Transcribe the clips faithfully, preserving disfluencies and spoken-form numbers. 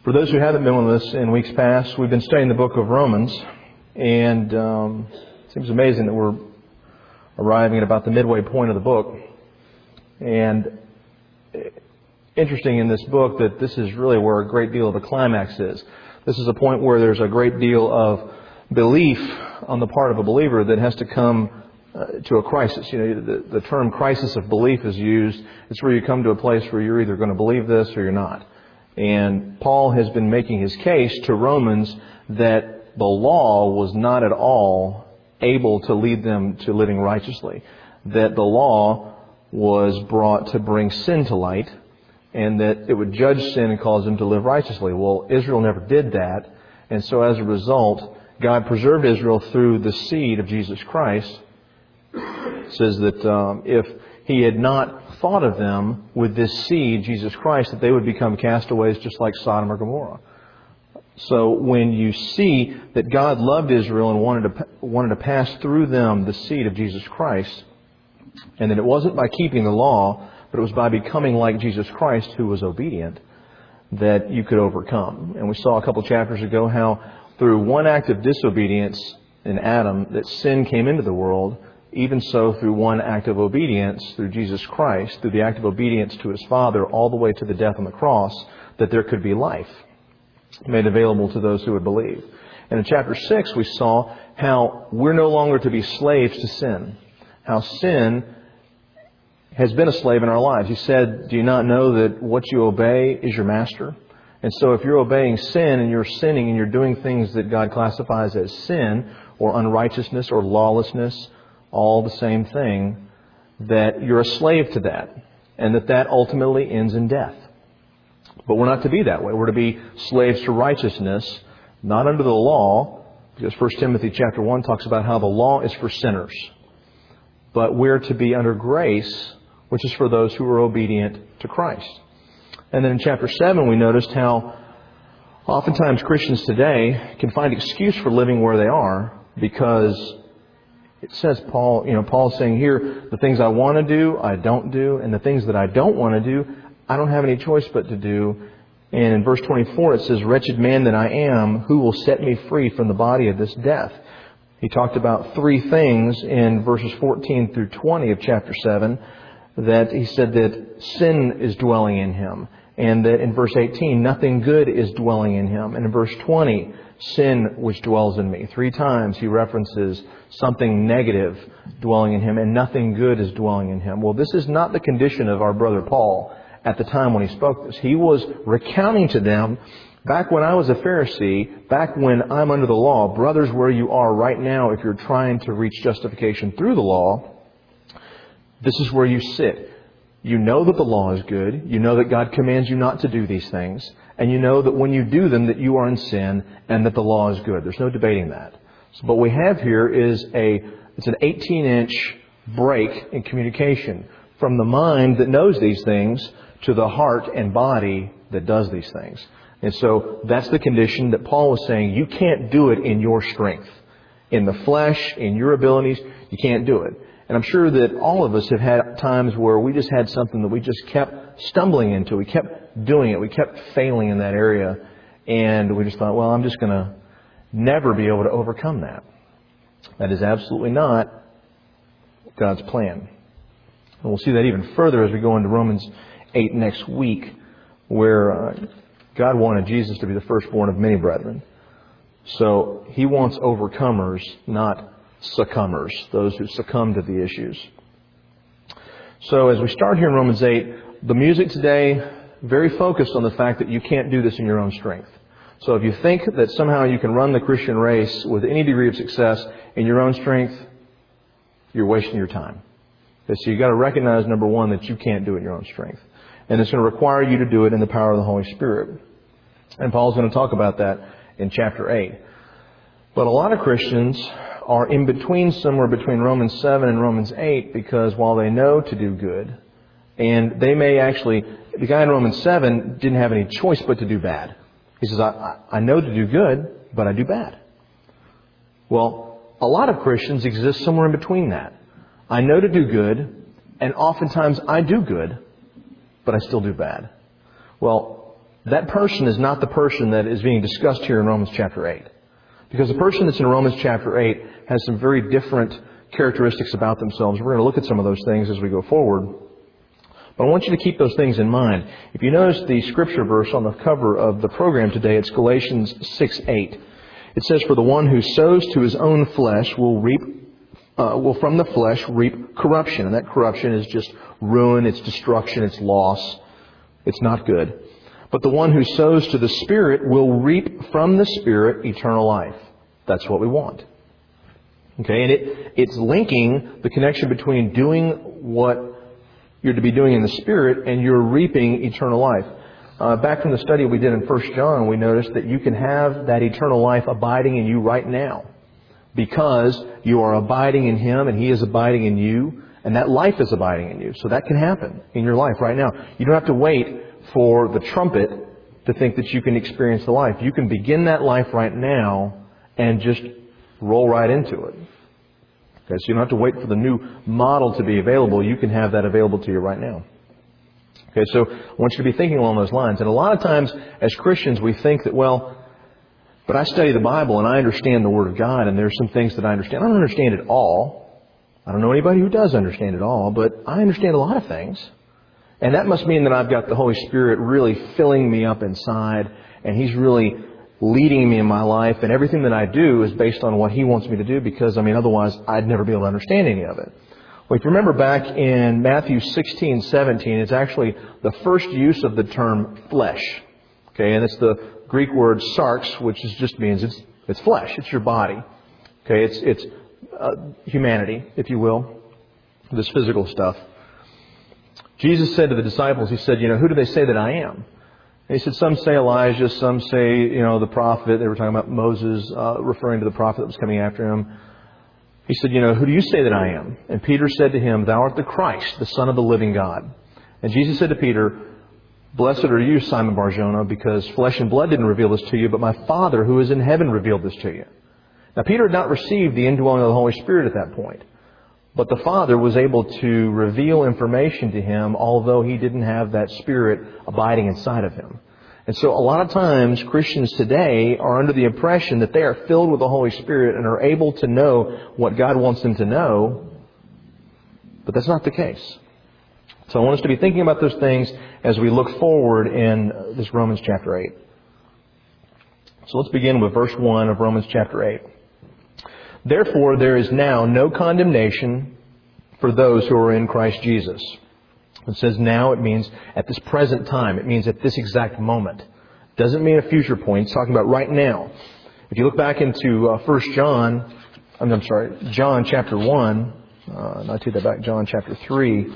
For those who haven't been with us in weeks past, we've been studying the book of Romans, and um, it seems amazing that we're arriving at about the midway point of the book. And interesting in this book that this is really where a great deal of the climax is. This is a point where there's a great deal of belief on the part of a believer that has to come uh, to a crisis. You know, the, the term crisis of belief is used. It's where you come to a place where you're either going to believe this or you're not. And Paul has been making his case to Romans that the law was not at all able to lead them to living righteously. That the law was brought to bring sin to light, and that it would judge sin and cause them to live righteously. Well, Israel never did that, and so as a result, God preserved Israel through the seed of Jesus Christ. It says that um, if He had not thought of them with this seed, Jesus Christ, that they would become castaways just like Sodom or Gomorrah. So when you see that God loved Israel and wanted to wanted to pass through them the seed of Jesus Christ, and that it wasn't by keeping the law, but it was by becoming like Jesus Christ, who was obedient, that you could overcome. And we saw a couple chapters ago how through one act of disobedience in Adam that sin came into the world. Even so, through one act of obedience, through Jesus Christ, through the act of obedience to His Father, all the way to the death on the cross, that there could be life made available to those who would believe. And in chapter six, we saw how we're no longer to be slaves to sin. How sin has been a slave in our lives. He said, do you not know that what you obey is your master? And so if you're obeying sin and you're sinning and you're doing things that God classifies as sin or unrighteousness or lawlessness, all the same thing, that you're a slave to that, and that that ultimately ends in death. But we're not to be that way. We're to be slaves to righteousness, not under the law, because First Timothy chapter one talks about how the law is for sinners. But we're to be under grace, which is for those who are obedient to Christ. And then in chapter seven, we noticed how oftentimes Christians today can find excuse for living where they are because it says, Paul, you know, Paul's saying here, the things I want to do, I don't do. And the things that I don't want to do, I don't have any choice but to do. And in verse twenty-four, it says, wretched man that I am, who will set me free from the body of this death? He talked about three things in verses fourteen through twenty of chapter seven, that he said that sin is dwelling in him. And that in verse eighteen, nothing good is dwelling in him. And in verse twenty, sin which dwells in me. Three times he references something negative dwelling in him, and nothing good is dwelling in him. Well, this is not the condition of our brother Paul at the time when he spoke this. He was recounting to them, back when I was a Pharisee, back when I'm under the law, brothers, where you are right now, if you're trying to reach justification through the law, this is where you sit. You know that the law is good. You know that God commands you not to do these things. And you know that when you do them, that you are in sin and that the law is good. There's no debating that. So what we have here is a, it's an eighteen inch break in communication from the mind that knows these things to the heart and body that does these things. And so that's the condition that Paul was saying. You can't do it in your strength. In the flesh, in your abilities, you can't do it. And I'm sure that all of us have had times where we just had something that we just kept stumbling into. We kept doing it. We kept failing in that area. And we just thought, well, I'm just going to never be able to overcome that. That is absolutely not God's plan. And we'll see that even further as we go into Romans eight next week, where uh, God wanted Jesus to be the firstborn of many brethren. So He wants overcomers, not succumbers, those who succumb to the issues. So as we start here in Romans eight, the music today, very focused on the fact that you can't do this in your own strength. So if you think that somehow you can run the Christian race with any degree of success in your own strength, you're wasting your time. So you've got to recognize, number one, that you can't do it in your own strength. And it's going to require you to do it in the power of the Holy Spirit. And Paul's going to talk about that in chapter eight. But a lot of Christians are in between, somewhere between Romans seven and Romans eight, because while they know to do good, and they may actually, the guy in Romans seven didn't have any choice but to do bad. He says, I, I know to do good, but I do bad. Well, a lot of Christians exist somewhere in between that. I know to do good, and oftentimes I do good, but I still do bad. Well, that person is not the person that is being discussed here in Romans chapter eight. Because the person that's in Romans chapter eight has some very different characteristics about themselves. We're going to look at some of those things as we go forward. But I want you to keep those things in mind. If you notice the scripture verse on the cover of the program today, it's Galatians six eight. It says, "For the one who sows to his own flesh will reap, uh, will from the flesh reap corruption." And that corruption is just ruin, it's destruction, it's loss. It's not good. "But the one who sows to the Spirit will reap from the Spirit eternal life." That's what we want. Okay, and it, it's linking the connection between doing what you're to be doing in the Spirit and you're reaping eternal life. Uh, back from the study we did in First John, we noticed that you can have that eternal life abiding in you right now because you are abiding in Him and He is abiding in you, and that life is abiding in you. So that can happen in your life right now. You don't have to wait for the trumpet to think that you can experience the life. You can begin that life right now and just roll right into it. Okay, so you don't have to wait for the new model to be available. You can have that available to you right now. Okay, so I want you to be thinking along those lines. And a lot of times as Christians we think that, well, but I study the Bible and I understand the Word of God and there's some things that I understand. I don't understand it all. I don't know anybody who does understand it all, but I understand a lot of things. And that must mean that I've got the Holy Spirit really filling me up inside, and He's really leading me in my life, and everything that I do is based on what He wants me to do, because, I mean, otherwise I'd never be able to understand any of it. Well, if you remember back in Matthew sixteen seventeen, it's actually the first use of the term flesh. Okay, and it's the Greek word sarx, which is just means it's it's flesh, it's your body. Okay, it's it's uh, humanity, if you will, this physical stuff. Jesus said to the disciples, He said, you know, who do they say that I am? And He said, some say Elijah, some say, you know, the prophet. They were talking about Moses, uh, referring to the prophet that was coming after him. He said, you know, who do you say that I am? And Peter said to Him, Thou art the Christ, the Son of the living God. And Jesus said to Peter, Blessed are you, Simon Bar-Jonah, because flesh and blood didn't reveal this to you, but my Father who is in heaven revealed this to you. Now, Peter had not received the indwelling of the Holy Spirit at that point. But the Father was able to reveal information to him, although he didn't have that Spirit abiding inside of him. And so a lot of times Christians today are under the impression that they are filled with the Holy Spirit and are able to know what God wants them to know. But that's not the case. So I want us to be thinking about those things as we look forward in this Romans chapter eight. So let's begin with verse one of Romans chapter eight. Therefore, there is now no condemnation for those who are in Christ Jesus. It says now, it means at this present time. It means at this exact moment. It doesn't mean a future point. It's talking about right now. If you look back into uh, First John, I'm, I'm sorry, John chapter one, uh, not take that back, John chapter three,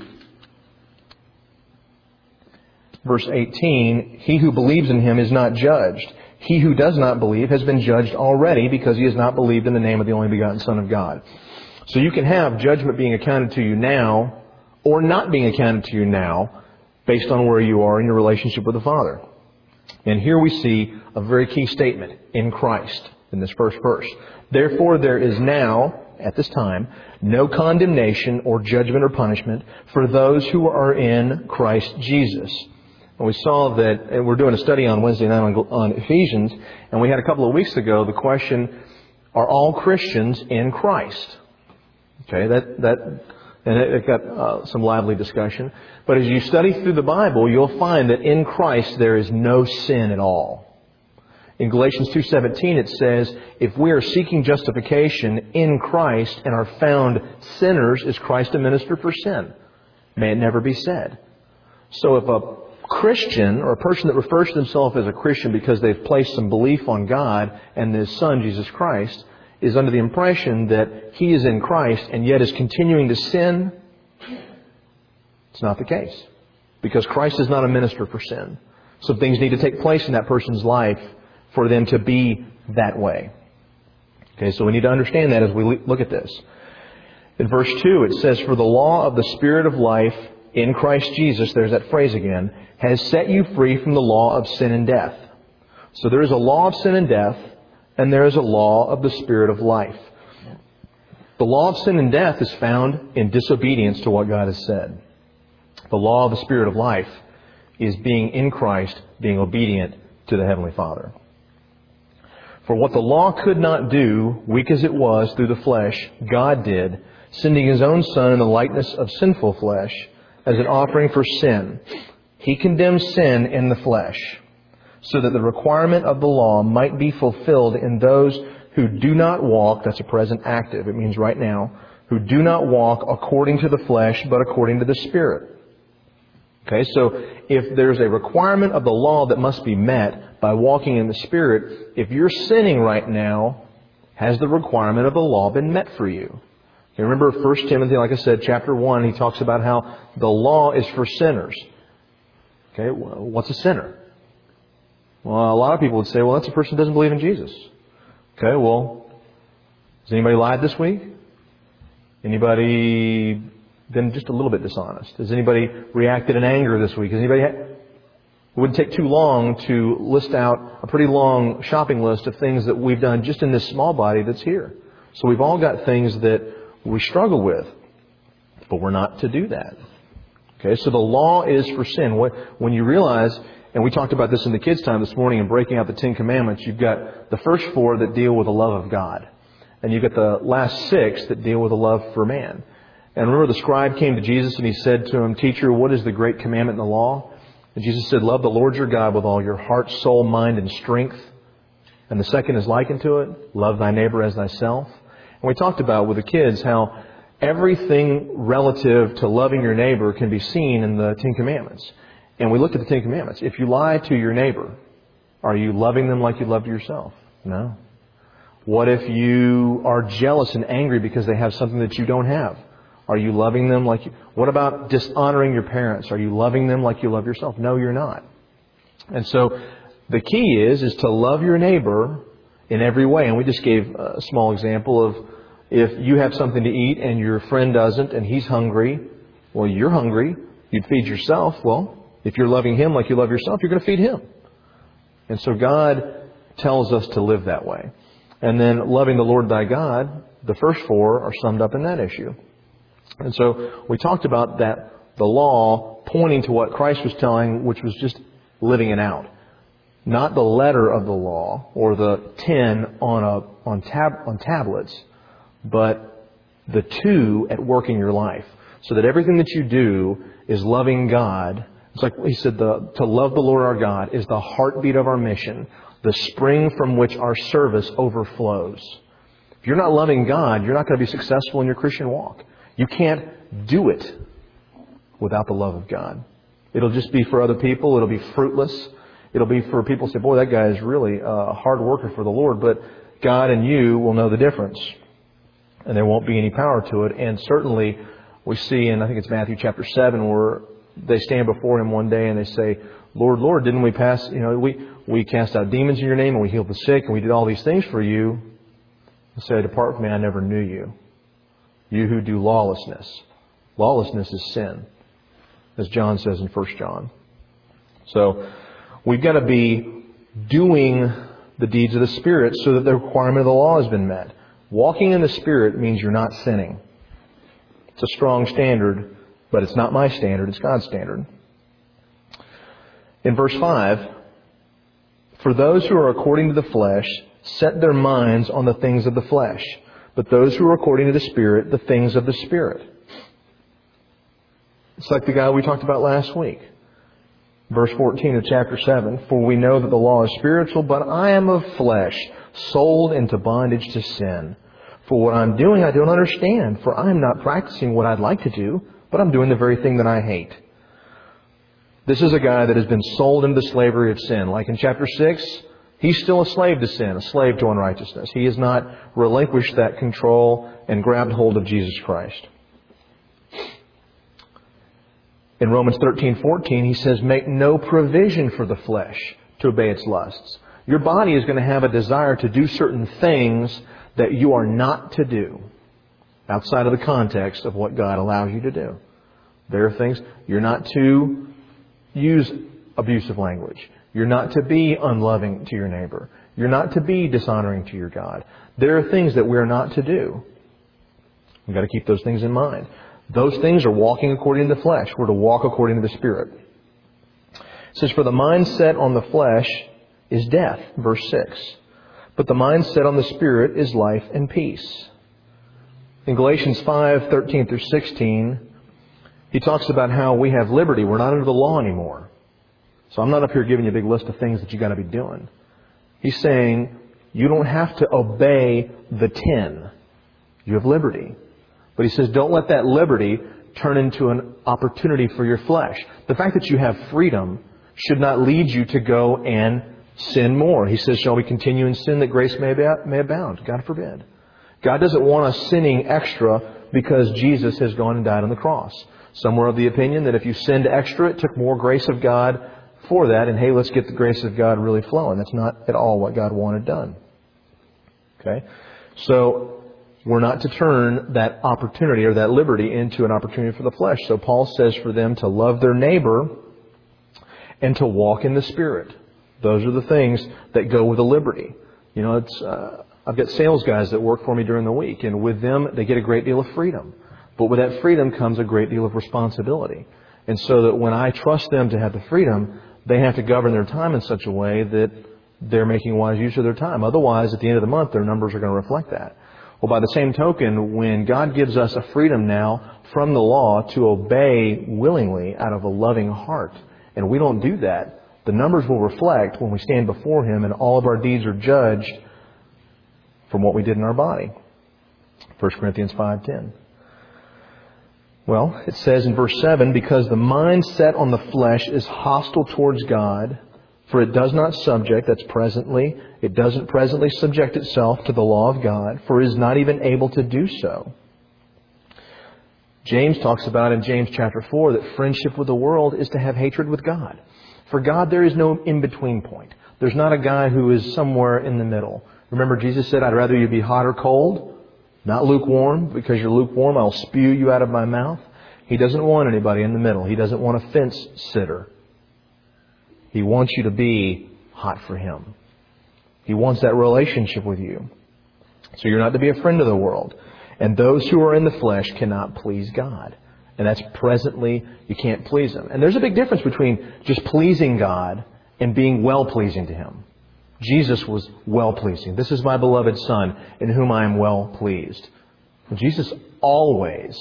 verse eighteen, He who believes in Him is not judged. He who does not believe has been judged already because he has not believed in the name of the only begotten Son of God. So you can have judgment being accounted to you now or not being accounted to you now based on where you are in your relationship with the Father. And here we see a very key statement in Christ in this first verse. Therefore there is now, at this time, no condemnation or judgment or punishment for those who are in Christ Jesus. And we saw that, and we're doing a study on Wednesday night on, on Ephesians, and we had a couple of weeks ago the question, are all Christians in Christ? Okay, that, that, and it, it got uh, some lively discussion. But as you study through the Bible, you'll find that in Christ there is no sin at all. In Galatians two seventeen it says, if we are seeking justification in Christ and are found sinners, is Christ a minister for sin? May it never be said. So if a Christian, or a person that refers to themselves as a Christian because they've placed some belief on God and His Son, Jesus Christ, is under the impression that he is in Christ and yet is continuing to sin, it's not the case. Because Christ is not a minister for sin. Some things need to take place in that person's life for them to be that way. Okay, so we need to understand that as we look at this. In verse two, it says, For the law of the Spirit of life in Christ Jesus, there's that phrase again, has set you free from the law of sin and death. So there is a law of sin and death, and there is a law of the Spirit of life. The law of sin and death is found in disobedience to what God has said. The law of the Spirit of life is being in Christ, being obedient to the Heavenly Father. For what the law could not do, weak as it was through the flesh, God did, sending His own Son in the likeness of sinful flesh as an offering for sin. He condemned sin in the flesh, so that the requirement of the law might be fulfilled in those who do not walk, that's a present active, it means right now, who do not walk according to the flesh, but according to the Spirit. Okay, so if there's a requirement of the law that must be met by walking in the Spirit, if you're sinning right now, has the requirement of the law been met for you? Okay, remember First Timothy, like I said, chapter one, he talks about how the law is for sinners. Okay, what's a sinner? Well, a lot of people would say, well, that's a person who doesn't believe in Jesus. Okay, well, has anybody lied this week? Anybody been just a little bit dishonest? Has anybody reacted in anger this week? Has anybody... Ha- it wouldn't take too long to list out a pretty long shopping list of things that we've done just in this small body that's here. So we've all got things that we struggle with, but we're not to do that. Okay, so the law is for sin. When you realize, and we talked about this in the kids' time this morning in breaking out the Ten Commandments, you've got the first four that deal with the love of God. And you've got the last six that deal with the love for man. And remember the scribe came to Jesus and he said to him, "Teacher, what is the great commandment in the law?" And Jesus said, "Love the Lord your God with all your heart, soul, mind, and strength." And the second is likened to it, love thy neighbor as thyself. And we talked about with the kids how everything relative to loving your neighbor can be seen in the Ten Commandments. And we looked at the Ten Commandments. If you lie to your neighbor, are you loving them like you love yourself? No. What if you are jealous and angry because they have something that you don't have? Are you loving them like you... What about dishonoring your parents? Are you loving them like you love yourself? No, you're not. And so the key is, is to love your neighbor in every way. And we just gave a small example of if you have something to eat and your friend doesn't and he's hungry, well, you're hungry. You'd feed yourself. Well, if you're loving him like you love yourself, you're going to feed him. And so God tells us to live that way. And then loving the Lord thy God, the first four are summed up in that issue. And so we talked about that, the law pointing to what Christ was telling, which was just living it out. Not the letter of the law or the ten on a on tab on tablets, but the two at work in your life. So that everything that you do is loving God. It's like he said, the, to love the Lord our God is the heartbeat of our mission, the spring from which our service overflows. If you're not loving God, you're not going to be successful in your Christian walk. You can't do it without the love of God. It'll just be for other people. It'll be fruitless. It'll be for people who say, boy, that guy is really a hard worker for the Lord. But God and you will know the difference. And there won't be any power to it. And certainly we see in, I think it's Matthew chapter seven, where they stand before Him one day and they say, Lord, Lord, didn't we pass, you know, we, we cast out demons in your name and we healed the sick and we did all these things for you. And say, depart from me, I never knew you. You who do lawlessness. Lawlessness is sin, as John says in First John. So we've got to be doing the deeds of the Spirit so that the requirement of the law has been met. Walking in the Spirit means you're not sinning. It's a strong standard, but it's not my standard, it's God's standard. In verse five, for those who are according to the flesh set their minds on the things of the flesh, but those who are according to the Spirit, the things of the Spirit. It's like the guy we talked about last week. Verse fourteen of chapter seven, for we know that the law is spiritual, but I am of flesh, sold into bondage to sin. For what I'm doing I don't understand, for I am not practicing what I'd like to do, but I'm doing the very thing that I hate. This is a guy that has been sold into the slavery of sin. Like in chapter six, he's still a slave to sin, a slave to unrighteousness. He has not relinquished that control and grabbed hold of Jesus Christ. In Romans thirteen fourteen, he says, make no provision for the flesh to obey its lusts. Your body is going to have a desire to do certain things that you are not to do outside of the context of what God allows you to do. There are things you're not to use abusive language. You're not to be unloving to your neighbor. You're not to be dishonoring to your God. There are things that we're not to do. We've got to keep those things in mind. Those things are walking according to the flesh. We're to walk according to the Spirit. It says, for the mind set on the flesh is death, verse six. But the mind set on the Spirit is life and peace. In Galatians five, thirteen through sixteen, he talks about how we have liberty. We're not under the law anymore. So I'm not up here giving you a big list of things that you got to be doing. He's saying you don't have to obey the ten. You have liberty. But he says don't let that liberty turn into an opportunity for your flesh. The fact that you have freedom should not lead you to go and sin more. He says, shall we continue in sin that grace may, may abound? God forbid. God doesn't want us sinning extra because Jesus has gone and died on the cross. Some were of the opinion that if you sinned extra, it took more grace of God for that. And hey, let's get the grace of God really flowing. That's not at all what God wanted done. Okay? So we're not to turn that opportunity or that liberty into an opportunity for the flesh. So Paul says for them to love their neighbor and to walk in the Spirit. Those are the things that go with the liberty. You know, it's uh, I've got sales guys that work for me during the week, and with them they get a great deal of freedom. But with that freedom comes a great deal of responsibility. And so that when I trust them to have the freedom, they have to govern their time in such a way that they're making wise use of their time. Otherwise, at the end of the month, their numbers are going to reflect that. Well, by the same token, when God gives us a freedom now from the law to obey willingly out of a loving heart, and we don't do that, the numbers will reflect when we stand before Him and all of our deeds are judged from what we did in our body. First Corinthians five ten. Well, it says in verse seven, because the mind set on the flesh is hostile towards God, for it does not subject, that's presently, it doesn't presently subject itself to the law of God, for it is not even able to do so. James talks about in James chapter four that friendship with the world is to have hatred with God. For God, there is no in-between point. There's not a guy who is somewhere in the middle. Remember, Jesus said, I'd rather you be hot or cold, not lukewarm. Because you're lukewarm, I'll spew you out of my mouth. He doesn't want anybody in the middle. He doesn't want a fence sitter. He wants you to be hot for Him. He wants that relationship with you. So you're not to be a friend of the world. And those who are in the flesh cannot please God. And that's presently, you can't please Him. And there's a big difference between just pleasing God and being well-pleasing to Him. Jesus was well-pleasing. This is my beloved Son in whom I am well-pleased. And Jesus always,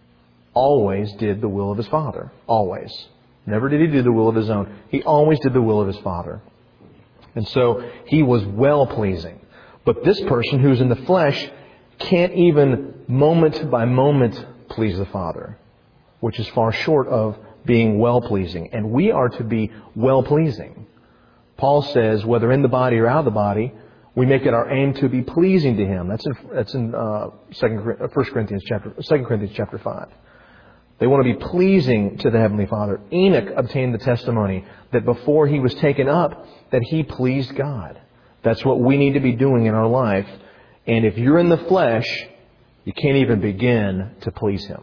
always did the will of His Father. Always. Never did He do the will of His own. He always did the will of His Father. And so He was well-pleasing. But this person who's in the flesh can't even moment by moment please the Father, which is far short of being well-pleasing. And we are to be well-pleasing. Paul says, whether in the body or out of the body, we make it our aim to be pleasing to Him. That's in, that's in uh, First Corinthians chapter, Second Corinthians chapter five. They want to be pleasing to the Heavenly Father. Enoch obtained the testimony that before he was taken up, that he pleased God. That's what we need to be doing in our life. And if you're in the flesh, you can't even begin to please Him.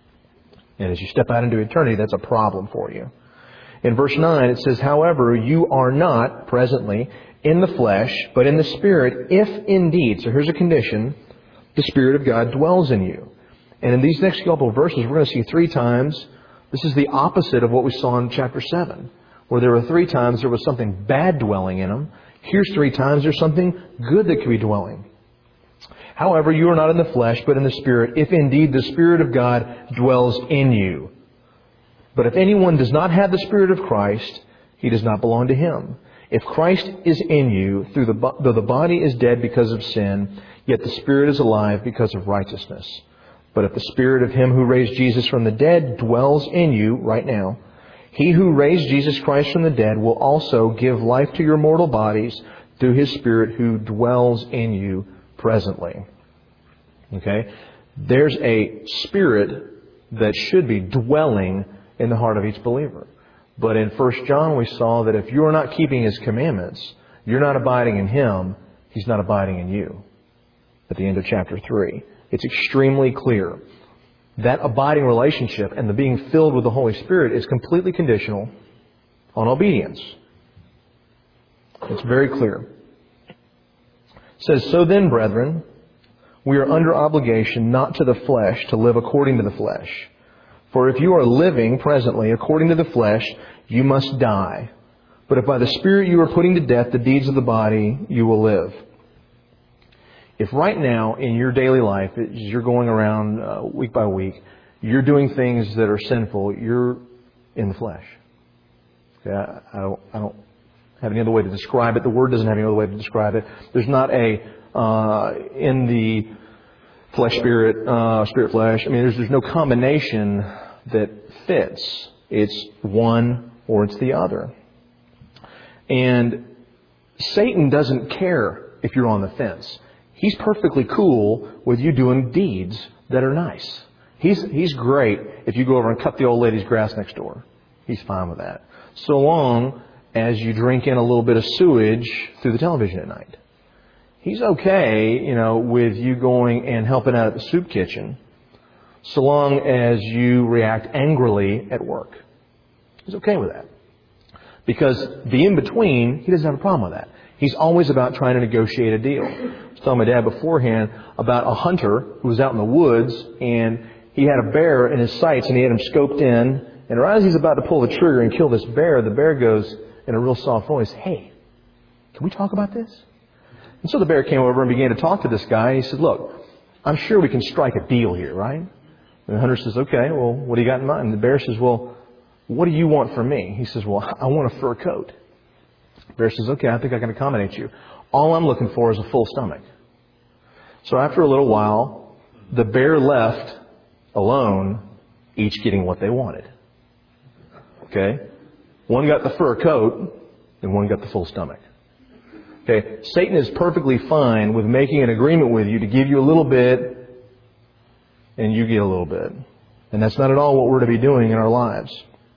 And as you step out into eternity, that's a problem for you. In verse nine, it says, however, you are not presently in the flesh, but in the Spirit, if indeed, so here's a condition, the Spirit of God dwells in you. And in these next couple of verses, we're going to see three times, this is the opposite of what we saw in chapter seven, where there were three times there was something bad dwelling in them. Here's three times there's something good that could be dwelling. However, you are not in the flesh, but in the Spirit, if indeed the Spirit of God dwells in you. But if anyone does not have the Spirit of Christ, he does not belong to Him. If Christ is in you, through the, though the body is dead because of sin, yet the Spirit is alive because of righteousness. But if the Spirit of Him who raised Jesus from the dead dwells in you right now, He who raised Jesus Christ from the dead will also give life to your mortal bodies through His Spirit who dwells in you presently. Okay? There's a spirit that should be dwelling in the heart of each believer. But in First John we saw that if you're not keeping His commandments, you're not abiding in Him, He's not abiding in you. At the end of chapter three. It's extremely clear. That abiding relationship and the being filled with the Holy Spirit is completely conditional on obedience. It's very clear. It says, so then, brethren, we are under obligation not to the flesh to live according to the flesh. For if you are living presently according to the flesh, you must die. But if by the Spirit you are putting to death the deeds of the body, you will live. If right now in your daily life, as you're going around uh, week by week, you're doing things that are sinful, you're in the flesh. Okay, I, I, don't, I don't have any other way to describe it. The Word doesn't have any other way to describe it. There's not a, uh, in the flesh, spirit, uh, spirit, flesh. I mean, there's, there's no combination that fits. It's one or it's the other. And Satan doesn't care if you're on the fence. He's perfectly cool with you doing deeds that are nice. He's, he's great if you go over and cut the old lady's grass next door. He's fine with that. So long as you drink in a little bit of sewage through the television at night. He's okay, you know, with you going and helping out at the soup kitchen, so long as you react angrily at work. He's okay with that. Because the in-between, he doesn't have a problem with that. He's always about trying to negotiate a deal. I was telling my dad beforehand about a hunter who was out in the woods, and he had a bear in his sights, and he had him scoped in. And right as he's about to pull the trigger and kill this bear, the bear goes in a real soft voice, "Hey, can we talk about this?" And so the bear came over and began to talk to this guy. He said, "Look, I'm sure we can strike a deal here, right?" And the hunter says, "Okay, well, what do you got in mind?" And the bear says, "Well, what do you want from me?" He says, "Well, I want a fur coat." The bear says, "Okay, I think I can accommodate you. All I'm looking for is a full stomach." So after a little while, the bear left alone, each getting what they wanted. Okay? One got the fur coat, and one got the full stomach. Okay? Satan is perfectly fine with making an agreement with you to give you a little bit, and you get a little bit. And that's not at all what we're to be doing in our lives.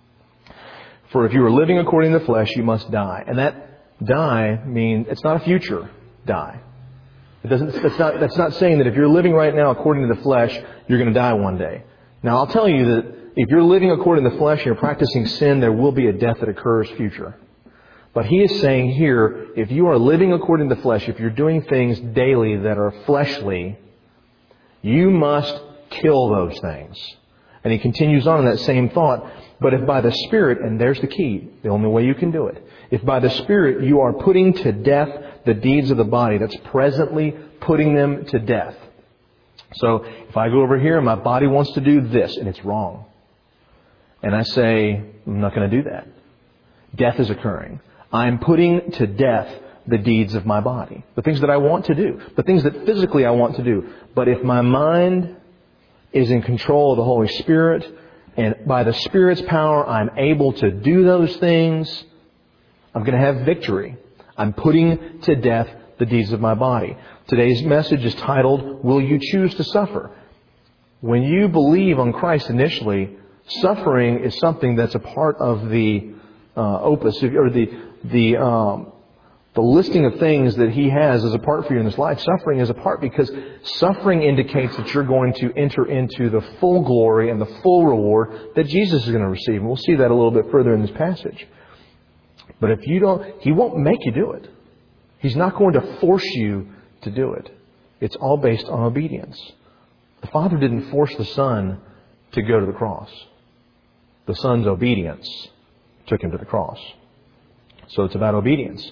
For if you are living according to the flesh, you must die. And that die means it's not a future die. It doesn't. That's not. That's not saying that if you're living right now according to the flesh, you're going to die one day. Now, I'll tell you that if you're living according to the flesh and you're practicing sin, there will be a death that occurs future. But he is saying here, if you are living according to the flesh, if you're doing things daily that are fleshly, you must kill those things. And he continues on in that same thought. But if by the Spirit, and there's the key, the only way you can do it, if by the Spirit you are putting to death the deeds of the body, that's presently putting them to death. So if I go over here and my body wants to do this, and it's wrong, and I say, I'm not going to do that, death is occurring. I'm putting to death the deeds of my body, the things that I want to do, the things that physically I want to do. But if my mind is in control of the Holy Spirit, and by the Spirit's power I'm able to do those things, I'm going to have victory. I'm putting to death the deeds of my body. Today's message is titled, Will You Choose to Suffer? When you believe on Christ initially, suffering is something that's a part of the uh, opus, or the the um, the listing of things that He has as a part for you in this life. Suffering is a part because suffering indicates that you're going to enter into the full glory and the full reward that Jesus is going to receive. And we'll see that a little bit further in this passage. But if you don't, He won't make you do it. He's not going to force you to do it. It's all based on obedience. The Father didn't force the Son to go to the cross. The Son's obedience took Him to the cross. So it's about obedience.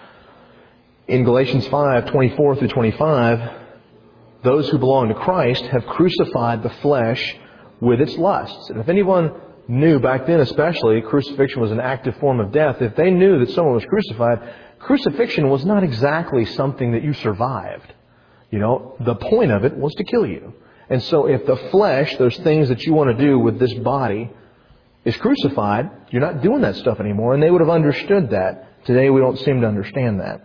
In Galatians five, twenty-four through twenty-five, those who belong to Christ have crucified the flesh with its lusts. And if anyone knew back then especially, crucifixion was an active form of death, if they knew that someone was crucified, crucifixion was not exactly something that you survived. You know, the point of it was to kill you. And so if the flesh, those things that you want to do with this body, is crucified, you're not doing that stuff anymore. And they would have understood that. Today we don't seem to understand that.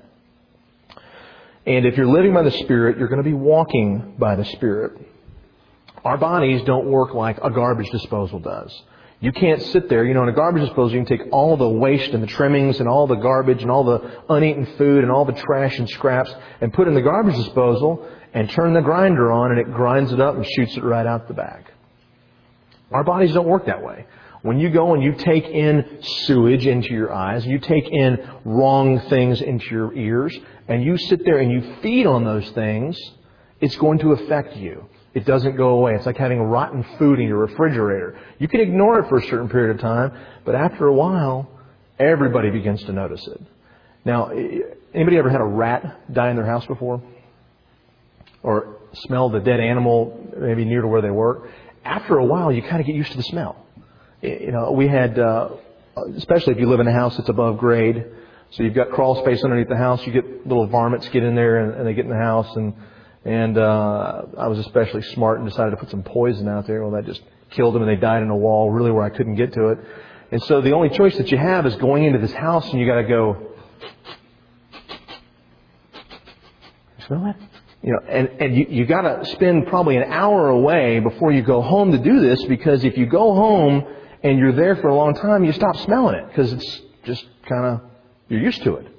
And if you're living by the Spirit, you're going to be walking by the Spirit. Our bodies don't work like a garbage disposal does. You can't sit there, you know, in a garbage disposal, you can take all the waste and the trimmings and all the garbage and all the uneaten food and all the trash and scraps and put it in the garbage disposal and turn the grinder on and it grinds it up and shoots it right out the back. Our bodies don't work that way. When you go and you take in sewage into your eyes, you take in wrong things into your ears, and you sit there and you feed on those things, it's going to affect you. It doesn't go away. It's like having rotten food in your refrigerator. You can ignore it for a certain period of time, but after a while, everybody begins to notice it. Now, anybody ever had a rat die in their house before? Or smelled a dead animal maybe near to where they work? After a while, you kind of get used to the smell. You know, we had, uh, especially if you live in a house that's above grade, so you've got crawl space underneath the house, you get little varmints get in there and, and they get in the house. And, and uh, I was especially smart and decided to put some poison out there. Well, that just killed them and they died in a wall, really where I couldn't get to it. And so the only choice that you have is going into this house and you got to go, smell that? You know, and, and you, you got to spend probably an hour away before you go home to do this, because if you go home and you're there for a long time, you stop smelling it because it's just kind of, you're used to it.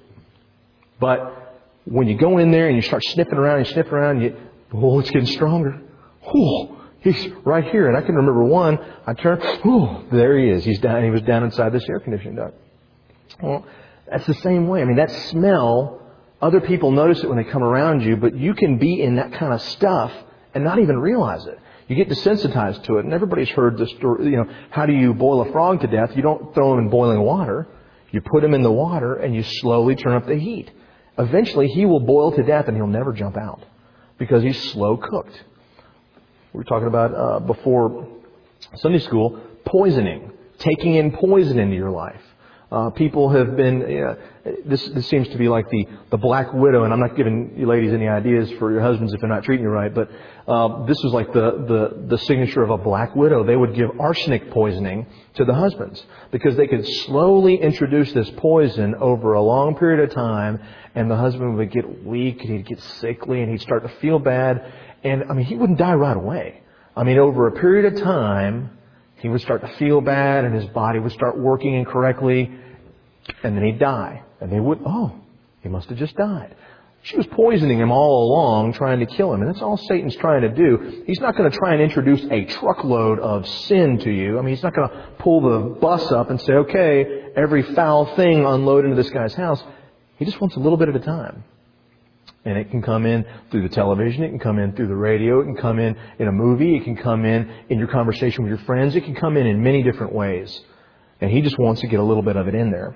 But when you go in there and you start sniffing around and sniffing around, you, oh, it's getting stronger. Oh, he's right here. And I can remember one, I turned, oh, there he is. He's down, he was down inside this air conditioning duct. Well, that's the same way. I mean, that smell, other people notice it when they come around you, but you can be in that kind of stuff and not even realize it. You get desensitized to it. And everybody's heard the story, you know, how do you boil a frog to death? You don't throw him in boiling water. You put him in the water and you slowly turn up the heat. Eventually he will boil to death and he'll never jump out because he's slow cooked. We were talking about uh, before Sunday school, poisoning, taking in poison into your life. Uh, people have been, uh, this, this seems to be like the, the black widow, and I'm not giving you ladies any ideas for your husbands if they're not treating you right, but uh, this was like the, the, the signature of a black widow. They would give arsenic poisoning to the husbands because they could slowly introduce this poison over a long period of time, and the husband would get weak, and he'd get sickly, and he'd start to feel bad. And, I mean, he wouldn't die right away. I mean, over a period of time, he would start to feel bad and his body would start working incorrectly, and then he'd die. And they would, oh, he must have just died. She was poisoning him all along, trying to kill him. And that's all Satan's trying to do. He's not going to try and introduce a truckload of sin to you. I mean, he's not going to pull the bus up and say, okay, every foul thing unload into this guy's house. He just wants a little bit at a time. And it can come in through the television. It can come in through the radio. It can come in in a movie. It can come in in your conversation with your friends. It can come in in many different ways. And he just wants to get a little bit of it in there.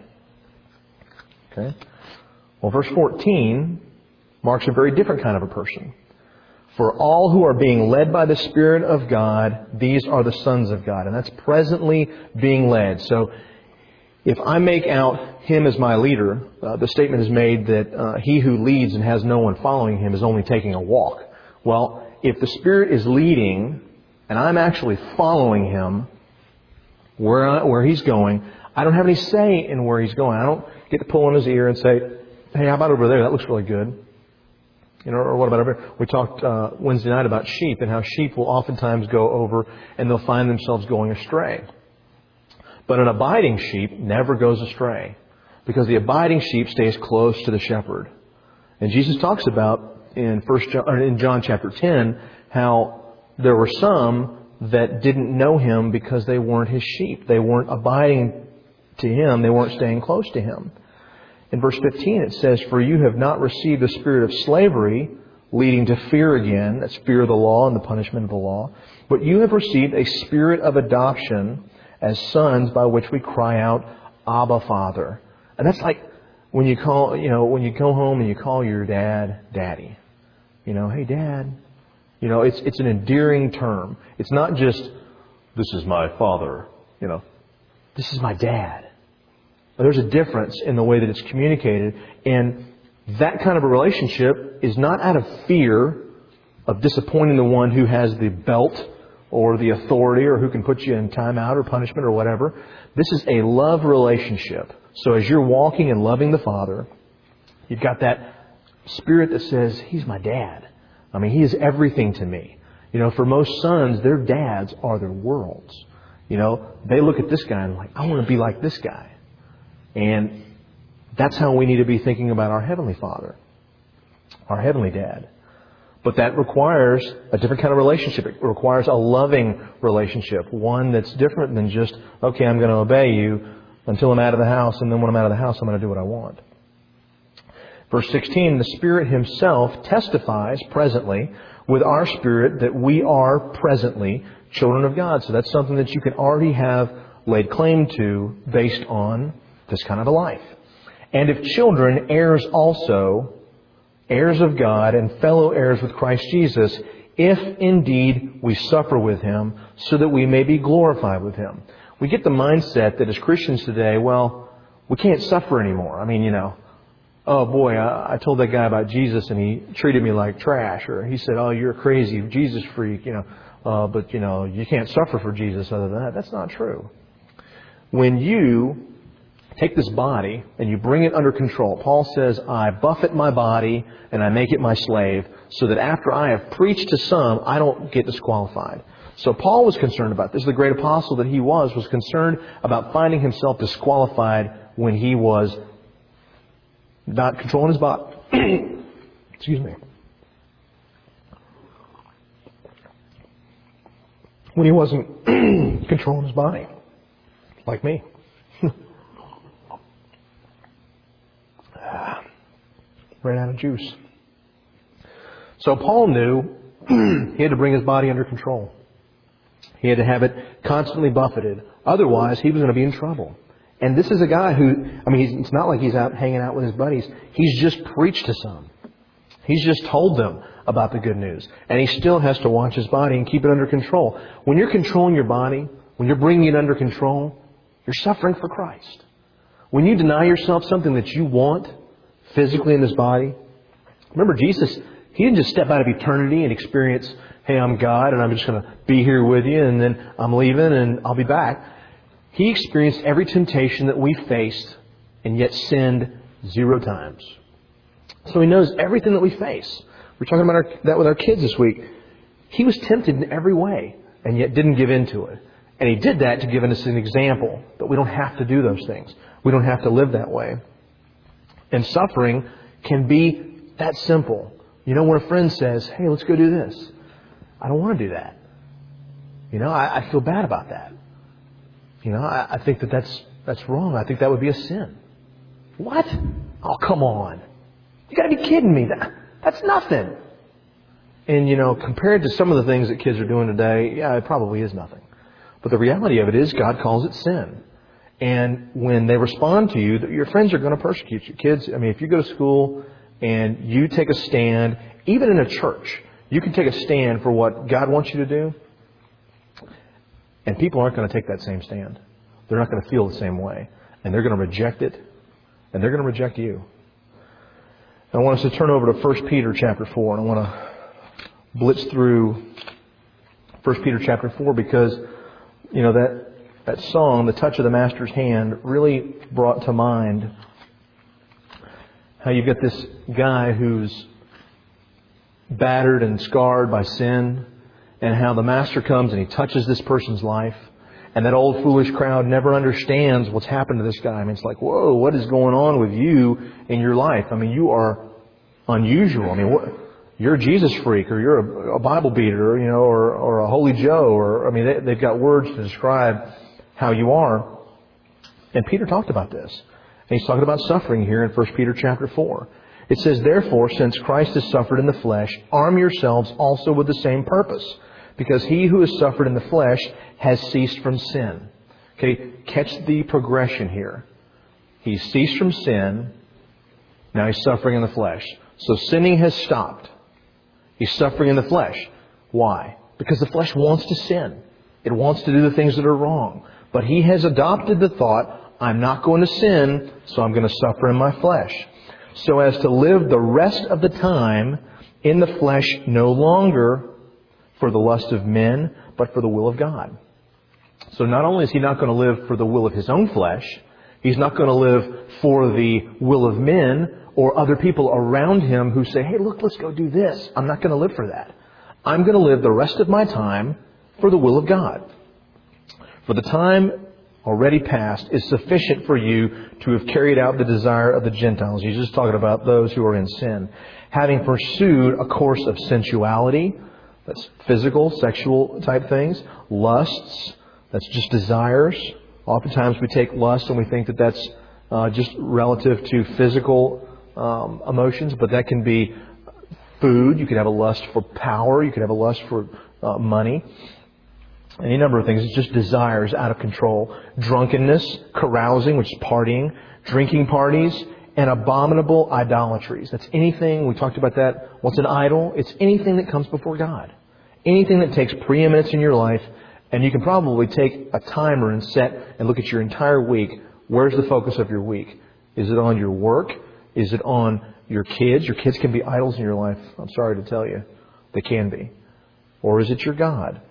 Okay? Well, verse fourteen marks a very different kind of a person. For all who are being led by the Spirit of God, these are the sons of God. And that's presently being led. So if I make out him as my leader, uh, the statement is made that uh, he who leads and has no one following him is only taking a walk. Well, if the Spirit is leading and I'm actually following him where I, where he's going, I don't have any say in where he's going. I don't get to pull on his ear and say, hey, how about over there? That looks really good. You know, or what about over there? We talked uh, Wednesday night about sheep and how sheep will oftentimes go over and they'll find themselves going astray. But an abiding sheep never goes astray because the abiding sheep stays close to the shepherd. And Jesus talks about in First John, or in John chapter ten how there were some that didn't know him because they weren't his sheep. They weren't abiding to him. They weren't staying close to him. In verse fifteen it says, for you have not received a spirit of slavery leading to fear again. That's fear of the law and the punishment of the law. But you have received a spirit of adoption as sons by which we cry out, Abba, Father. And that's like when you call, you know, when you go home and you call your dad, Daddy. You know, hey, Dad. You know, it's it's an endearing term. It's not just, this is my father. You know, this is my dad. But there's a difference in the way that it's communicated. And that kind of a relationship is not out of fear of disappointing the one who has the belt or the authority, or who can put you in timeout or punishment or whatever. This is a love relationship. So as you're walking and loving the Father, you've got that spirit that says, he's my dad. I mean, he is everything to me. You know, for most sons, their dads are their worlds. You know, they look at this guy and like, I want to be like this guy. And that's how we need to be thinking about our Heavenly Father, our Heavenly Dad. But that requires a different kind of relationship. It requires a loving relationship. One that's different than just, okay, I'm going to obey you until I'm out of the house. And then when I'm out of the house, I'm going to do what I want. Verse sixteen, the Spirit Himself testifies presently with our spirit that we are presently children of God. So that's something that you can already have laid claim to based on this kind of a life. And if children, heirs also, heirs of God and fellow heirs with Christ Jesus, if indeed we suffer with Him, so that we may be glorified with Him. We get the mindset that as Christians today, well, we can't suffer anymore. I mean, you know, oh boy, I, I told that guy about Jesus and he treated me like trash. Or he said, oh, you're a crazy Jesus freak, you know, uh, but, you know, you can't suffer for Jesus other than that. That's not true. When you take this body and you bring it under control, Paul says, I buffet my body and I make it my slave, so that after I have preached to some, I don't get disqualified. So Paul was concerned about this. The great apostle that he was, was concerned about finding himself disqualified when he was not controlling his body. Excuse me. When he wasn't controlling his body. Like me. Ran out of juice. So Paul knew he had to bring his body under control. He had to have it constantly buffeted. Otherwise, he was going to be in trouble. And this is a guy who, I mean, he's, it's not like he's out hanging out with his buddies. He's just preached to some. He's just told them about the good news. And he still has to watch his body and keep it under control. When you're controlling your body, when you're bringing it under control, you're suffering for Christ. When you deny yourself something that you want physically in this body, remember Jesus, He didn't just step out of eternity and experience, hey, I'm God and I'm just going to be here with you and then I'm leaving and I'll be back. He experienced every temptation that we faced and yet sinned zero times. So He knows everything that we face. We're talking about our, that with our kids this week. He was tempted in every way and yet didn't give in to it. And He did that to give us an example that we don't have to do those things. We don't have to live that way. And suffering can be that simple. You know, when a friend says, hey, let's go do this. I don't want to do that. You know, I, I feel bad about that. You know, I, I think that that's, that's wrong. I think that would be a sin. What? Oh, come on. You got to be kidding me. That, that's nothing. And, you know, compared to some of the things that kids are doing today, yeah, it probably is nothing. But the reality of it is God calls it sin. And when they respond to you, your friends are going to persecute you. Kids, I mean, if you go to school and you take a stand, even in a church, you can take a stand for what God wants you to do. And people aren't going to take that same stand. They're not going to feel the same way. And they're going to reject it. And they're going to reject you. I want us to turn over to First Peter chapter four. And I want to blitz through First Peter chapter four because, you know, that That song, The Touch of the Master's Hand, really brought to mind how you've got this guy who's battered and scarred by sin, and how the Master comes and He touches this person's life, and that old foolish crowd never understands what's happened to this guy. I mean, it's like, whoa, what is going on with you in your life? I mean, you are unusual. I mean, what, you're a Jesus freak, or you're a, a Bible beater, you know, or, or a Holy Joe, or, I mean, they, they've got words to describe how you are. And Peter talked about this. And he's talking about suffering here in First Peter chapter four. It says, therefore, since Christ has suffered in the flesh, arm yourselves also with the same purpose. Because he who has suffered in the flesh has ceased from sin. Okay, catch the progression here. He's ceased from sin. Now he's suffering in the flesh. So sinning has stopped. He's suffering in the flesh. Why? Because the flesh wants to sin. It wants to do the things that are wrong. But he has adopted the thought, I'm not going to sin, so I'm going to suffer in my flesh. So as to live the rest of the time in the flesh no longer for the lust of men, but for the will of God. So not only is he not going to live for the will of his own flesh, he's not going to live for the will of men or other people around him who say, hey, look, let's go do this. I'm not going to live for that. I'm going to live the rest of my time for the will of God. For the time already past is sufficient for you to have carried out the desire of the Gentiles. He's just talking about those who are in sin. Having pursued a course of sensuality, that's physical, sexual type things. Lusts, that's just desires. Oftentimes we take lust and we think that that's uh, just relative to physical um, emotions, but that can be food. You could have a lust for power. You could have a lust for uh, money. Any number of things. It's just desires out of control. Drunkenness, carousing, which is partying, drinking parties, and abominable idolatries. That's anything, we talked about that. What's an idol? It's anything that comes before God. Anything that takes preeminence in your life. And you can probably take a timer and set and look at your entire week. Where's the focus of your week? Is it on your work? Is it on your kids? Your kids can be idols in your life. I'm sorry to tell you. They can be. Or is it your God?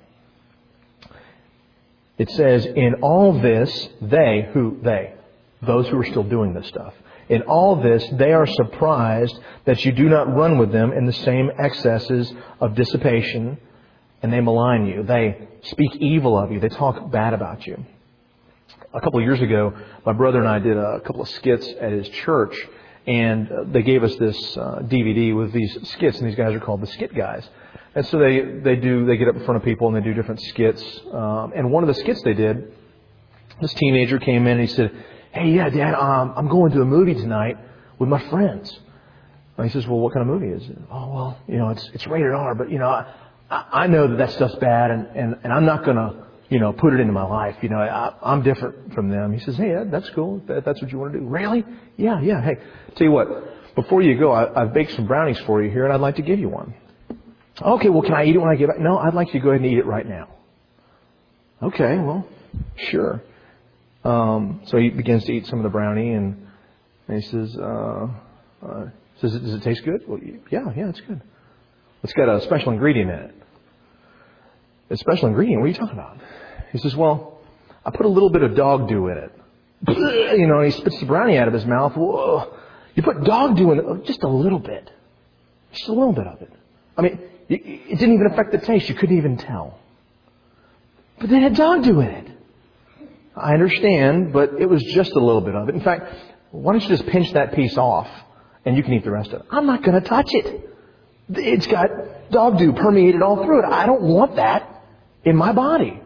It says, in all this, they, who they? Those who are still doing this stuff. In all this, they are surprised that you do not run with them in the same excesses of dissipation, and they malign you. They speak evil of you. They talk bad about you. A couple of years ago, my brother and I did a couple of skits at his church, and they gave us this uh, D V D with these skits, and these guys are called the Skit Guys. And so they, they do, they get up in front of people and they do different skits. Um, and one of the skits they did, this teenager came in and he said, "Hey, yeah, Dad, um, I'm going to a movie tonight with my friends." And he says, "Well, what kind of movie is it?" "Oh, well, you know, it's it's rated R, but, you know, I, I know that that stuff's bad, and, and, and I'm not going to, you know, put it into my life. You know, I, I'm different from them." He says, "Hey, that, that's cool. If that's what you want to do." "Really?" "Yeah, yeah. Hey, tell you what, before you go, I, I've baked some brownies for you here, and I'd like to give you one." "Okay, well, can I eat it when I get back?" "No, I'd like you to go ahead and eat it right now." "Okay, well, sure." Um, so he begins to eat some of the brownie, and, and he says, uh, uh, says, "Does it taste good?" "Well, yeah, yeah, it's good." "It's got a special ingredient in it." "A special ingredient? What are you talking about?" He says, "Well, I put a little bit of dog dew in it." You know, he spits the brownie out of his mouth. "Whoa, you put dog dew in it?" "Just a little bit. Just a little bit of it." I mean, it didn't even affect the taste. You couldn't even tell. But they had dog dew in it. "I understand, but it was just a little bit of it. In fact, why don't you just pinch that piece off and you can eat the rest of it?" "I'm not going to touch it. It's got dog dew permeated all through it. I don't want that in my body."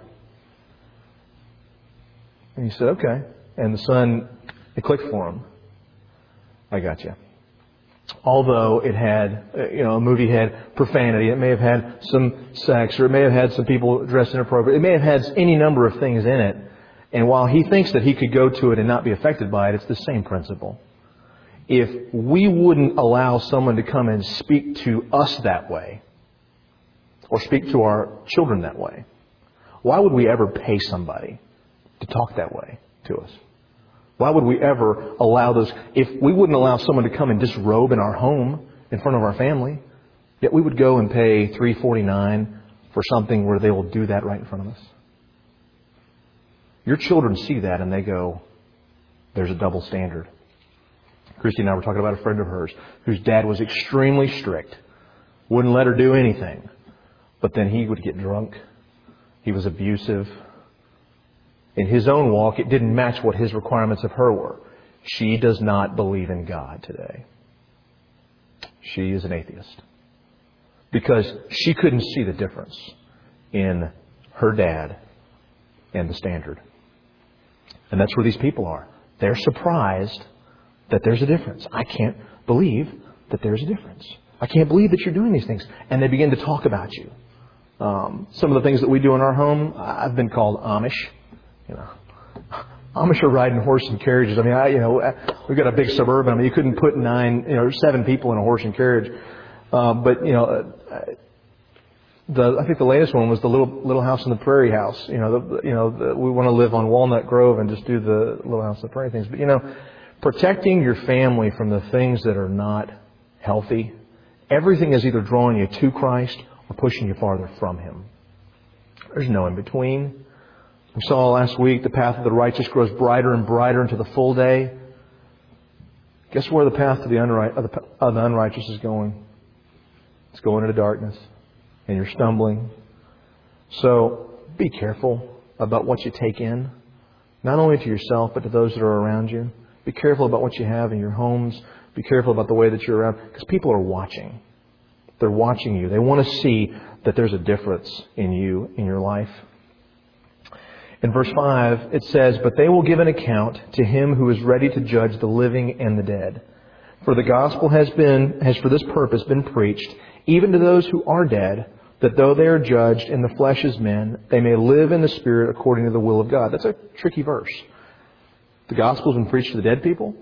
And he said, "Okay." And the son, it clicked for him. "I got you." Although it had, you know, a movie had profanity, it may have had some sex, or it may have had some people dressed inappropriately. It may have had any number of things in it. And while he thinks that he could go to it and not be affected by it, it's the same principle. If we wouldn't allow someone to come and speak to us that way, or speak to our children that way, why would we ever pay somebody to talk that way to us? Why would we ever allow those? If we wouldn't allow someone to come and disrobe in our home in front of our family, yet we would go and pay three forty-nine for something where they will do that right in front of us. Your children see that and they go, "There's a double standard." Christy and I were talking about a friend of hers whose dad was extremely strict, wouldn't let her do anything, but then he would get drunk. He was abusive. In his own walk, it didn't match what his requirements of her were. She does not believe in God today. She is an atheist. Because she couldn't see the difference in her dad and the standard. And that's where these people are. They're surprised that there's a difference. "I can't believe that there's a difference. I can't believe that you're doing these things." And they begin to talk about you. Um, some of the things that we do in our home, I've been called Amish. You know, Amish are riding horse and carriages. I mean, I, you know, we've got a big Suburban. I mean, you couldn't put nine, you know, seven people in a horse and carriage. Uh, but you know, uh, the I think the latest one was the little little house on the prairie house. You know, the, you know, the, we want to live on Walnut Grove and just do the little house on the prairie things. But you know, protecting your family from the things that are not healthy. Everything is either drawing you to Christ or pushing you farther from Him. There's no in between. We saw last week the path of the righteous grows brighter and brighter into the full day. Guess where the path to the, unright, of the, of the unrighteous is going? It's going into darkness. And you're stumbling. So be careful about what you take in. Not only to yourself, but to those that are around you. Be careful about what you have in your homes. Be careful about the way that you're around. Because people are watching. They're watching you. They want to see that there's a difference in you, in your life. In verse five, it says, "But they will give an account to Him who is ready to judge the living and the dead. For the gospel has been, has for this purpose been preached, even to those who are dead, that though they are judged in the flesh as men, they may live in the Spirit according to the will of God. That's a tricky verse. The gospel has been preached to the dead people?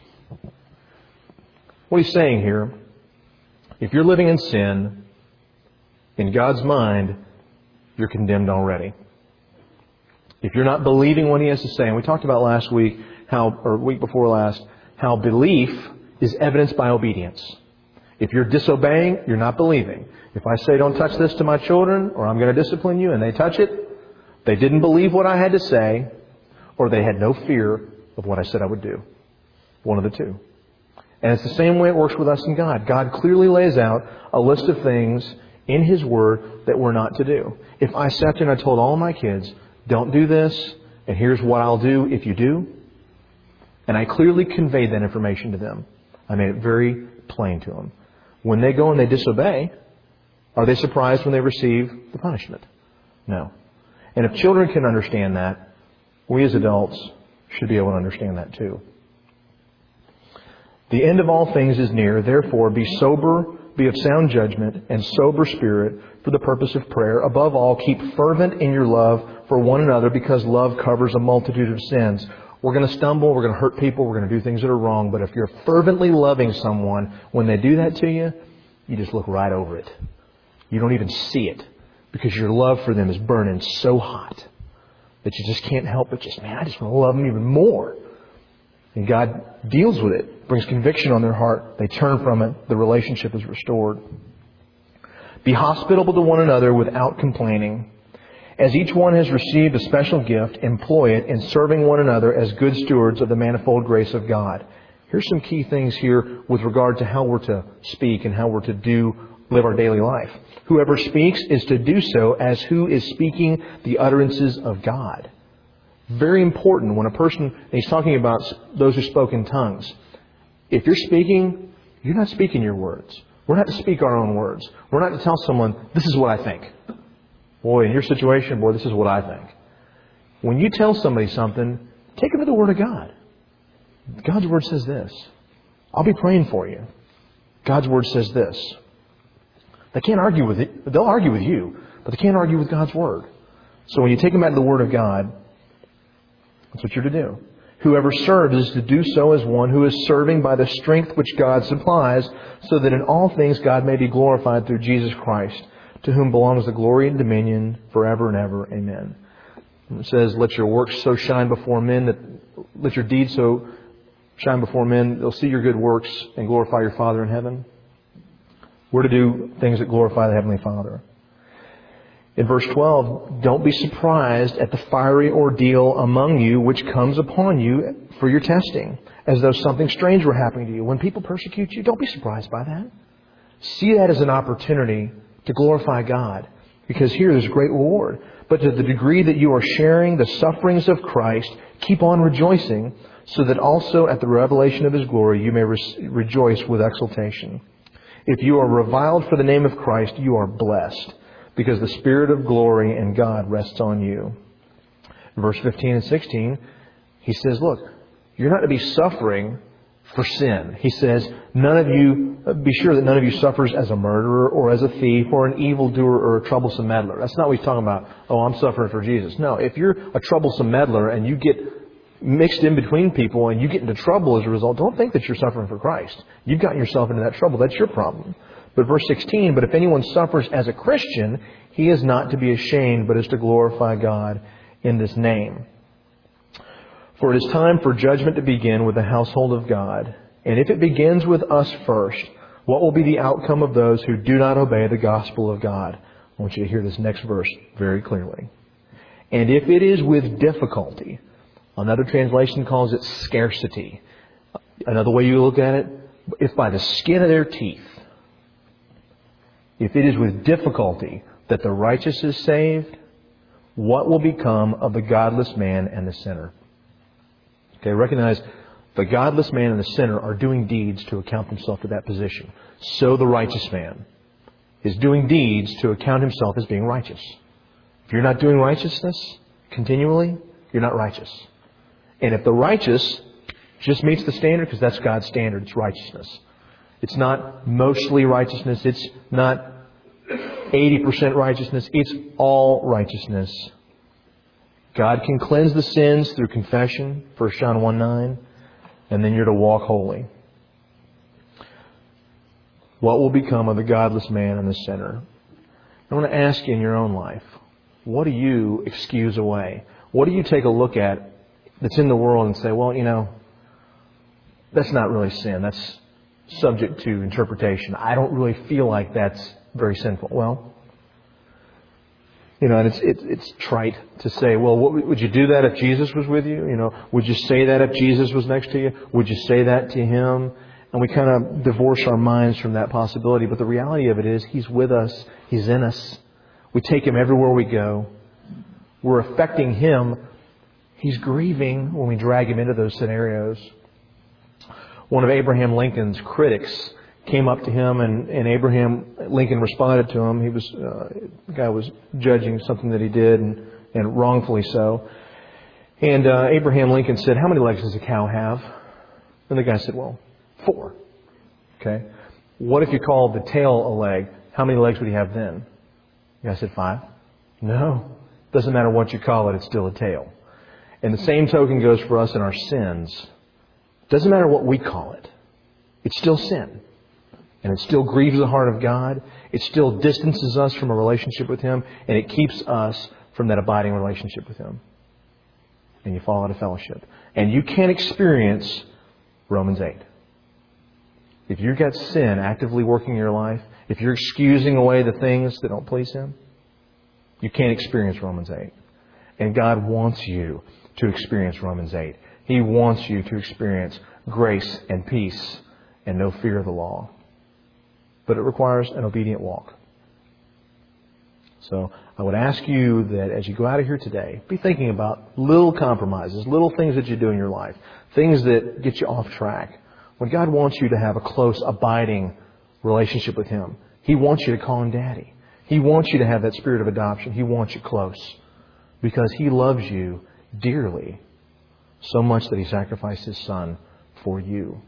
What he's saying here, if you're living in sin, in God's mind, you're condemned already. If you're not believing what He has to say, and we talked about last week, how, or week before last, how belief is evidenced by obedience. If you're disobeying, you're not believing. If I say, don't touch this to my children, or I'm going to discipline you, and they touch it, they didn't believe what I had to say, or they had no fear of what I said I would do. One of the two. And it's the same way it works with us and God. God clearly lays out a list of things in His Word that we're not to do. If I sat there and I told all my kids, don't do this, and here's what I'll do if you do, and I clearly conveyed that information to them. I made it very plain to them. When they go and they disobey, are they surprised when they receive the punishment? No. And if children can understand that, we as adults should be able to understand that too. The end of all things is near. Therefore, be sober, be of sound judgment, and sober spirit for the purpose of prayer. Above all, keep fervent in your love for one another, because love covers a multitude of sins. We're going to stumble, we're going to hurt people, we're going to do things that are wrong. But if you're fervently loving someone, when they do that to you, you just look right over it. You don't even see it, because your love for them is burning so hot that you just can't help but just, man, I just want to love them even more. And God deals with it, brings conviction on their heart. They turn from it. The relationship is restored. Be hospitable to one another without complaining. As each one has received a special gift, employ it in serving one another as good stewards of the manifold grace of God. Here's some key things here with regard to how we're to speak and how we're to do, live our daily life. Whoever speaks is to do so as who is speaking the utterances of God. Very important when a person, and he's talking about those who spoke in tongues. If you're speaking, you're not speaking your words. We're not to speak our own words. We're not to tell someone, this is what I think. Boy, in your situation, boy, this is what I think. When you tell somebody something, take them to the Word of God. God's Word says this. I'll be praying for you. God's Word says this. They can't argue with it. They'll argue with you, but they can't argue with God's Word. So when you take them back to the Word of God, that's what you're to do. Whoever serves is to do so as one who is serving by the strength which God supplies, so that in all things God may be glorified through Jesus Christ, to whom belongs the glory and dominion forever and ever. Amen. And it says, let your works so shine before men, that let your deeds so shine before men, they'll see your good works and glorify your Father in heaven. We're to do things that glorify the Heavenly Father. In verse twelve, don't be surprised at the fiery ordeal among you which comes upon you for your testing, as though something strange were happening to you. When people persecute you, don't be surprised by that. See that as an opportunity to glorify God, because here there's great reward. But to the degree that you are sharing the sufferings of Christ, keep on rejoicing, so that also at the revelation of His glory you may re- rejoice with exultation. If you are reviled for the name of Christ, you are blessed, because the Spirit of glory and God rests on you. In verse fifteen and sixteen, he says, look, you're not to be suffering for sin. He says, none of you, be sure that none of you suffers as a murderer or as a thief or an evildoer or a troublesome meddler. That's not what he's talking about. Oh, I'm suffering for Jesus. No, if you're a troublesome meddler and you get mixed in between people and you get into trouble as a result, don't think that you're suffering for Christ. You've gotten yourself into that trouble. That's your problem. But verse sixteen, but if anyone suffers as a Christian, he is not to be ashamed, but is to glorify God in this name. For it is time for judgment to begin with the household of God. And if it begins with us first, what will be the outcome of those who do not obey the gospel of God? I want you to hear this next verse very clearly. And if it is with difficulty, another translation calls it scarcity. Another way you look at it, if by the skin of their teeth, if it is with difficulty that the righteous is saved, what will become of the godless man and the sinner? Okay, recognize the godless man and the sinner are doing deeds to account himself to that position. So the righteous man is doing deeds to account himself as being righteous. If you're not doing righteousness continually, you're not righteous. And if the righteous just meets the standard because that's God's standard. It's righteousness. It's not mostly righteousness. It's not eighty percent righteousness. It's all righteousness. God can cleanse the sins through confession, First John one nine, and then you're to walk holy. What will become of the godless man and the sinner? I want to ask you in your own life, what do you excuse away? What do you take a look at that's in the world and say, well, you know, that's not really sin. That's subject to interpretation. I don't really feel like that's very sinful. Well, you know, and it's it's, it's trite to say, well, what, would you do that if Jesus was with you? You know, would you say that if Jesus was next to you? Would you say that to Him? And we kind of divorce our minds from that possibility. But the reality of it is He's with us. He's in us. We take Him everywhere we go. We're affecting Him. He's grieving when we drag Him into those scenarios. One of Abraham Lincoln's critics came up to him, and, and Abraham Lincoln responded to him. He was uh, the guy was judging something that he did, and, and wrongfully so. And uh, Abraham Lincoln said, "How many legs does a cow have?" And the guy said, "Well, four." Okay. What if you called the tail a leg? How many legs would he have then? The guy said, "Five." No. Doesn't matter what you call it, it's still a tail. And the same token goes for us in our sins. Doesn't matter what we call it. It's still sin. And it still grieves the heart of God. It still distances us from a relationship with Him. And it keeps us from that abiding relationship with Him. And you fall out of fellowship. And you can't experience Romans eight. If you've got sin actively working in your life, if you're excusing away the things that don't please Him, you can't experience Romans eight. And God wants you to experience Romans eight. He wants you to experience grace and peace and no fear of the law. But it requires an obedient walk. So I would ask you that as you go out of here today, be thinking about little compromises, little things that you do in your life, things that get you off track. When God wants you to have a close, abiding relationship with Him, He wants you to call Him Daddy. He wants you to have that spirit of adoption. He wants you close because He loves you dearly, so much that He sacrificed His Son for you.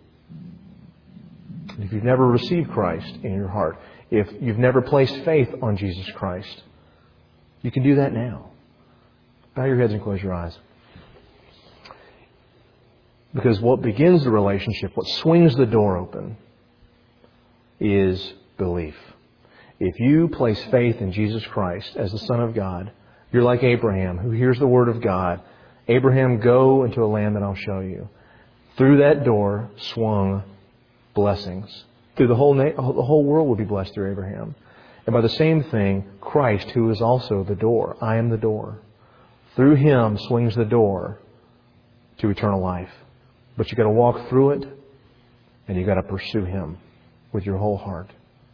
If you've never received Christ in your heart, if you've never placed faith on Jesus Christ, you can do that now. Bow your heads and close your eyes. Because what begins the relationship, what swings the door open, is belief. If you place faith in Jesus Christ as the Son of God, you're like Abraham, who hears the Word of God. Abraham, go into a land that I'll show you. Through that door swung blessings. Through the whole na- the whole world would be blessed through Abraham. And by the same thing, Christ, who is also the door. I am the door. Through Him swings the door to eternal life. But you've got to walk through it, and you've got to pursue Him with your whole heart.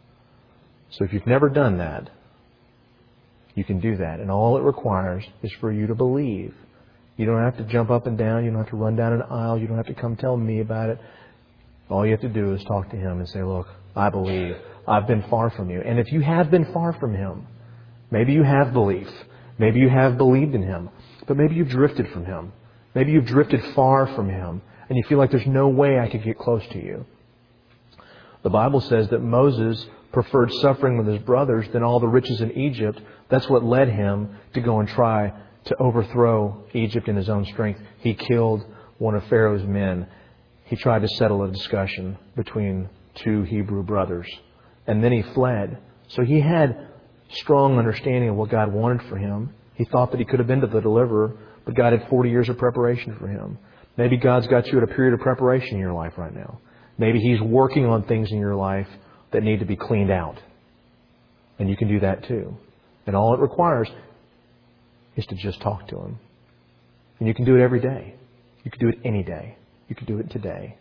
So if you've never done that, you can do that. And all it requires is for you to believe. You don't have to jump up and down. You don't have to run down an aisle. You don't have to come tell me about it. All you have to do is talk to Him and say, look, I believe. I've been far from you. And if you have been far from Him, maybe you have belief. Maybe you have believed in Him. But maybe you've drifted from Him. Maybe you've drifted far from Him. And you feel like there's no way I could get close to you. The Bible says that Moses preferred suffering with his brothers than all the riches in Egypt. That's what led him to go and try to overthrow Egypt in his own strength. He killed one of Pharaoh's men. He tried to settle a discussion between two Hebrew brothers. And then he fled. So he had strong understanding of what God wanted for him. He thought that he could have been to the deliverer, but God had forty years of preparation for him. Maybe God's got you at a period of preparation in your life right now. Maybe He's working on things in your life that need to be cleaned out. And you can do that too. And all it requires is to just talk to Him. And you can do it every day. You can do it any day. You can do it today.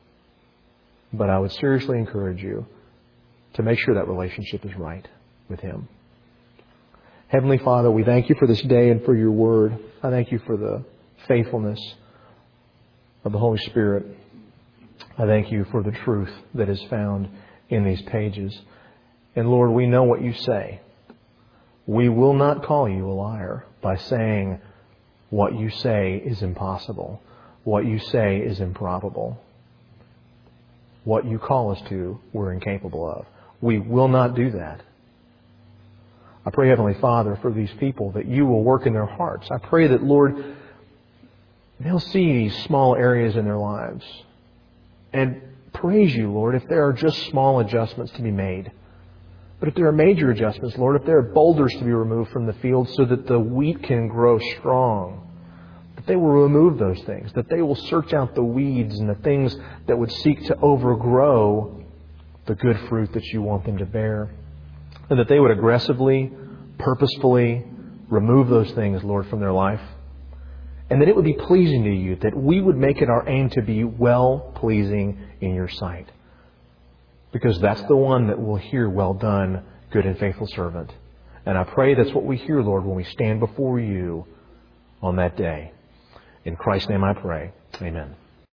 But I would seriously encourage you to make sure that relationship is right with Him. Heavenly Father, we thank You for this day and for Your Word. I thank You for the faithfulness of the Holy Spirit. I thank You for the truth that is found in these pages. And Lord, we know what You say. We will not call You a liar by saying what You say is impossible. what you say is improbable. What you call us to, we're incapable of. We will not do that. I pray, Heavenly Father, for these people that you will work in their hearts. I pray that, Lord, they'll see these small areas in their lives and praise you, Lord, if there are just small adjustments to be made. But if there are major adjustments, Lord, if there are boulders to be removed from the field so that the wheat can grow strong, that they will remove those things, that they will search out the weeds and the things that would seek to overgrow the good fruit that you want them to bear. And that they would aggressively, purposefully remove those things, Lord, from their life. And that it would be pleasing to you, that we would make it our aim to be well-pleasing in your sight. Because that's the one that will hear, well done, good and faithful servant. And I pray that's what we hear, Lord, when we stand before you on that day. In Christ's name I pray. Amen.